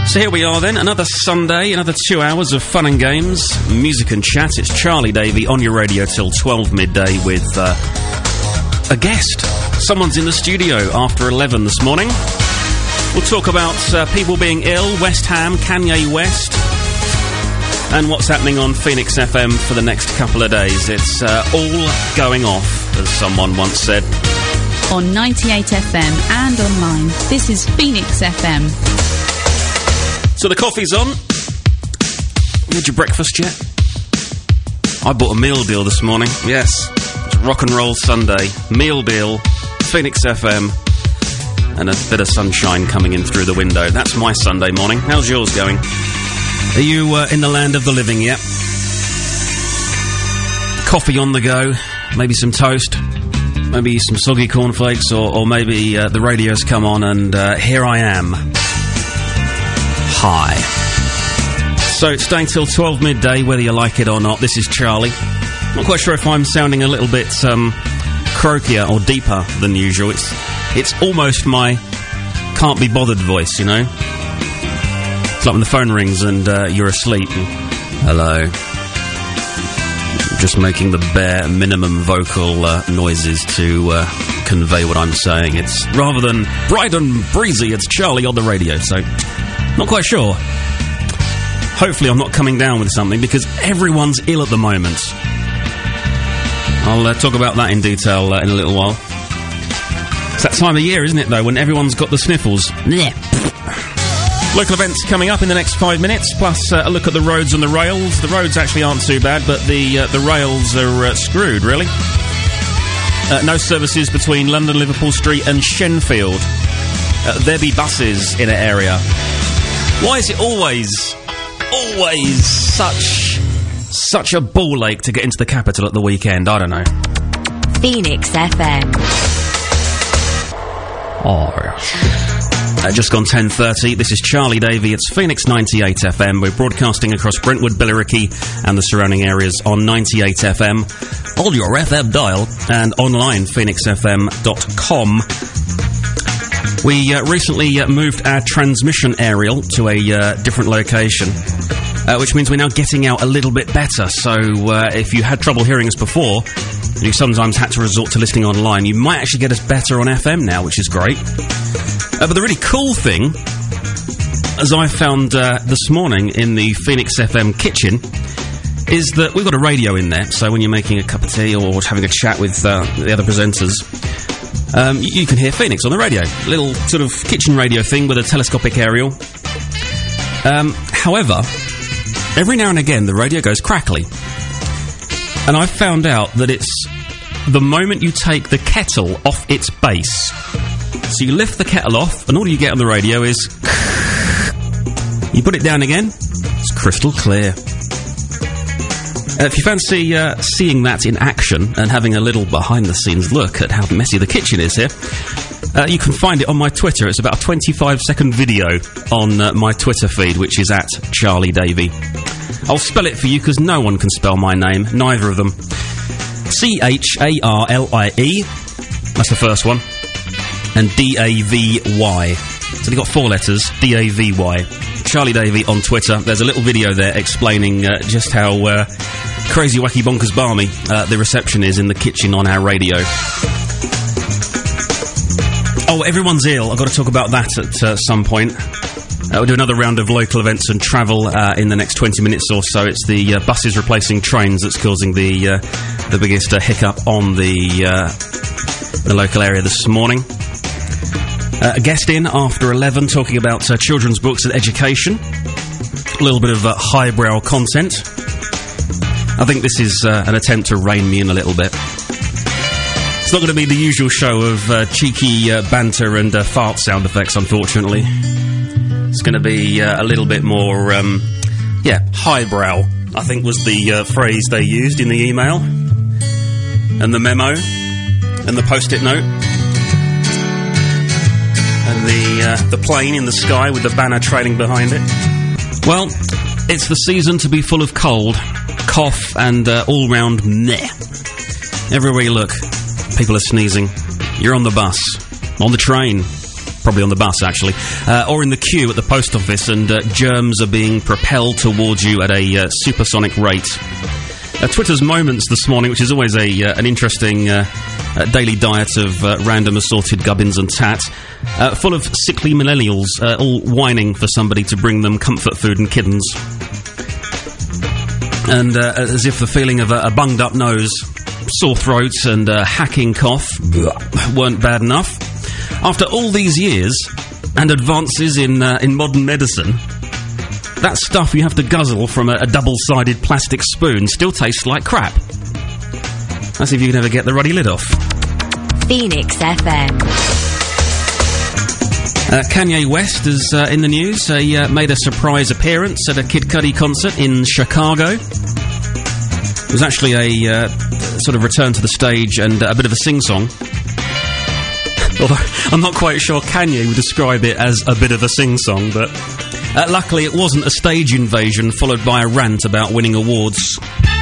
So here we are then, another Sunday, another 2 hours of fun and games, music and chat. It's Charlie Davey on your radio till 12 midday with a guest. Someone's in the studio after 11 this morning. We'll talk about people being ill, West Ham, Kanye West, and what's happening on Phoenix FM for the next couple of days. It's all going off, as someone once said. On 98 FM and online, this is Phoenix FM. So the coffee's on. You had your breakfast yet? I bought a meal deal this morning. Yes, it's Rock and Roll Sunday. Meal deal, Phoenix FM, and a bit of sunshine coming in through the window. That's my Sunday morning. How's yours going? Are you in the land of the living yet? Coffee on the go, maybe some toast, maybe some soggy cornflakes, or maybe the radio's come on and here I am. Hi. So, staying till 12 midday, whether you like it or not. This is Charlie. Not quite sure if I'm sounding a little bit croakier or deeper than usual. It's almost my can't be bothered voice, you know? It's like when the phone rings and you're asleep. Hello. Just making the bare minimum vocal noises to convey what I'm saying. It's rather than bright and breezy, it's Charlie on the radio, so not quite sure. Hopefully I'm not coming down with something, because everyone's ill at the moment. I'll talk about that in detail in a little while. It's that time of year, isn't it, though, when everyone's got the sniffles. Yeah. Local events coming up in the next 5 minutes, plus a look at the roads and the rails. The roads actually aren't too bad, but the rails are screwed, really. No services between London, Liverpool Street and Shenfield. There be buses in an area. Why is it always such a ball ache to get into the capital at the weekend? I don't know. Phoenix FM. Just gone 10:30. This is Charlie Davey. It's Phoenix 98 FM. We're broadcasting across Brentwood, Billericay and the surrounding areas on 98 FM, on your FM dial, and online, phoenixfm.com. We recently moved our transmission aerial to a different location, which means we're now getting out a little bit better. So if you had trouble hearing us before, you sometimes had to resort to listening online, you might actually get us better on FM now, which is great. But the really cool thing, as I found this morning in the Phoenix FM kitchen, is that we've got a radio in there. So when you're making a cup of tea or having a chat with the other presenters, you can hear Phoenix on the radio. A little sort of kitchen radio thing with a telescopic aerial. However, every now and again the radio goes crackly. And I've found out that it's the moment you take the kettle off its base. So you lift the kettle off, and all you get on the radio is... You put it down again, it's crystal clear. If you fancy seeing that in action and having a little behind-the-scenes look at how messy the kitchen is here, you can find it on my Twitter. It's about a 25-second video on my Twitter feed, which is at Charlie Davey. I'll spell it for you, because no one can spell my name, neither of them. C-H-A-R-L-I-E, that's the first one, and D-A-V-Y. So they've got 4 letters, D-A-V-Y. Charlie Davey on Twitter. There's a little video there explaining just how crazy, wacky, bonkers, balmy the reception is in the kitchen on our radio. Oh, everyone's ill. I've got to talk about that at some point. We'll do another round of local events and travel in the next 20 minutes or so. It's the buses replacing trains that's causing the biggest hiccup on the local area this morning. A guest in after 11 talking about children's books and education. A little bit of highbrow content. I think this is an attempt to rein me in a little bit. It's not going to be the usual show of cheeky banter and fart sound effects, unfortunately. It's going to be a little bit more, highbrow, I think was the phrase they used in the email. And the memo. And the post-it note. And the plane in the sky with the banner trailing behind it. Well, it's the season to be full of cold, cough, and all-round meh. Everywhere you look, people are sneezing. You're on the bus, on the train, probably on the bus, actually, or in the queue at the post office, and germs are being propelled towards you at a supersonic rate. Twitter's Moments this morning, which is always an interesting daily diet of random assorted gubbins and tat, full of sickly millennials all whining for somebody to bring them comfort food and kittens. And as if the feeling of a bunged-up nose, sore throat and hacking cough weren't bad enough. After all these years and advances in modern medicine, that stuff you have to guzzle from a double-sided plastic spoon still tastes like crap. Let's see if you can ever get the ruddy lid off. Phoenix FM. Kanye West is in the news. He made a surprise appearance at a Kid Cudi concert in Chicago. It was actually a sort of return to the stage and a bit of a sing-song. Although I'm not quite sure Kanye would describe it as a bit of a sing-song, but luckily it wasn't a stage invasion followed by a rant about winning awards.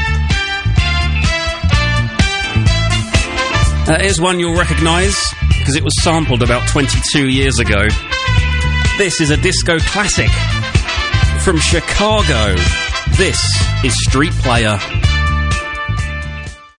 Here's one you'll recognise, because it was sampled about 22 years ago. This is a disco classic from Chicago. This is Street Player.